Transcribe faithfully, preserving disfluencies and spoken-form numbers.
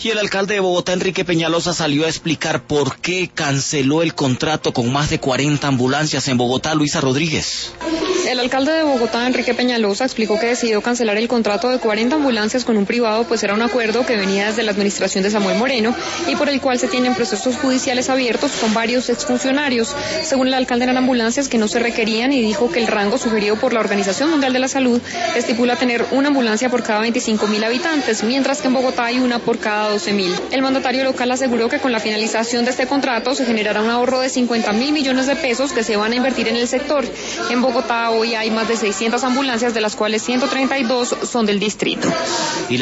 Y el alcalde de Bogotá, Enrique Peñalosa, salió a explicar por qué canceló el contrato con más de cuarenta ambulancias en Bogotá. Luisa Rodríguez. El alcalde de Bogotá, Enrique Peñalosa, explicó que decidió cancelar el contrato de cuarenta ambulancias con un privado, pues era un acuerdo que venía desde la administración de Samuel Moreno y por el cual se tienen procesos judiciales abiertos con varios exfuncionarios. Según el alcalde, eran ambulancias que no se requerían y dijo que el rango sugerido por la Organización Mundial de la Salud estipula tener una ambulancia por cada veinticinco mil habitantes, mientras que en Bogotá hay una por cada doce mil. El mandatario local aseguró que con la finalización de este contrato se generará un ahorro de cincuenta mil millones de pesos que se van a invertir en el sector. En Bogotá hoy hay más de seiscientas ambulancias, de las cuales ciento treinta y dos son del distrito. Y